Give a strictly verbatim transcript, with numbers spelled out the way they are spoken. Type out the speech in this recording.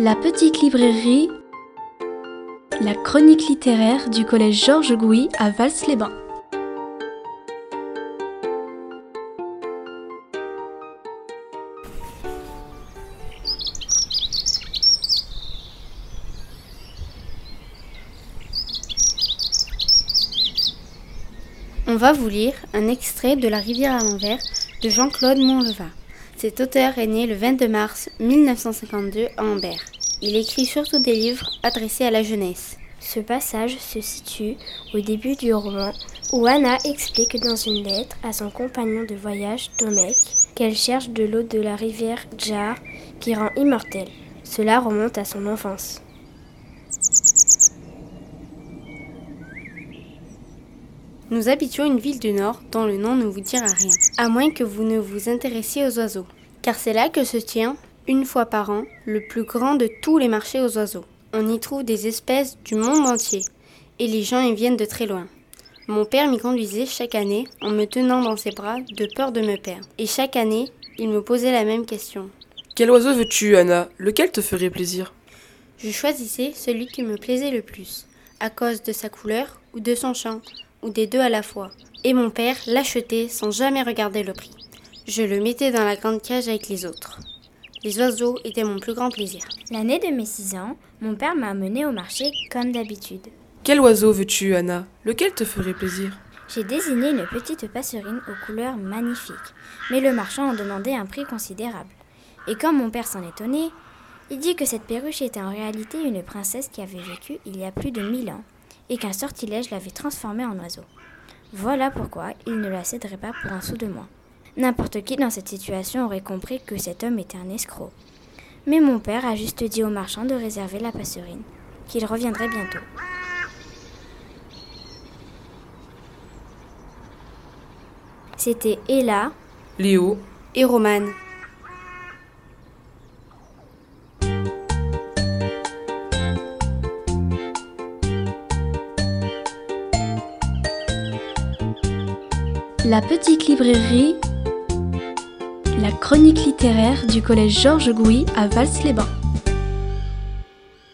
La petite librairie, la chronique littéraire du collège Georges Gouy à Vals-les-Bains. On va vous lire un extrait de La rivière à l'envers de Jean-Claude Monleva. Cet auteur est né le vingt-deux mars mille neuf cent cinquante-deux à Ambert. Il écrit surtout des livres adressés à la jeunesse. Ce passage se situe au début du roman où Anna explique dans une lettre à son compagnon de voyage, Tomek, qu'elle cherche de l'eau de la rivière Djar qui rend immortelle. Cela remonte à son enfance. Nous habitions une ville du Nord dont le nom ne vous dira rien, à moins que vous ne vous intéressiez aux oiseaux. Car c'est là que se tient, une fois par an, le plus grand de tous les marchés aux oiseaux. On y trouve des espèces du monde entier, et les gens y viennent de très loin. Mon père m'y conduisait chaque année en me tenant dans ses bras de peur de me perdre. Et chaque année, il me posait la même question. Quel oiseau veux-tu, Anna? Lequel te ferait plaisir? Je choisissais celui qui me plaisait le plus, à cause de sa couleur ou de son chant, ou des deux à la fois. Et mon père l'achetait sans jamais regarder le prix. Je le mettais dans la grande cage avec les autres. Les oiseaux étaient mon plus grand plaisir. L'année de mes six ans, mon père m'a amenée au marché comme d'habitude. Quel oiseau veux-tu, Anna? Lequel te ferait plaisir? J'ai désigné une petite passerine aux couleurs magnifiques, mais le marchand en demandait un prix considérable. Et comme mon père s'en étonnait, il dit que cette perruche était en réalité une princesse qui avait vécu il y a plus de mille ans et qu'un sortilège l'avait transformée en oiseau. Voilà pourquoi il ne la céderait pas pour un sou de moins. N'importe qui dans cette situation aurait compris que cet homme était un escroc. Mais mon père a juste dit au marchand de réserver la passerine, qu'il reviendrait bientôt. C'était Ella, Léo et Romane. La petite librairie, la chronique littéraire du collège Georges Gouy à Vals-les-Bains.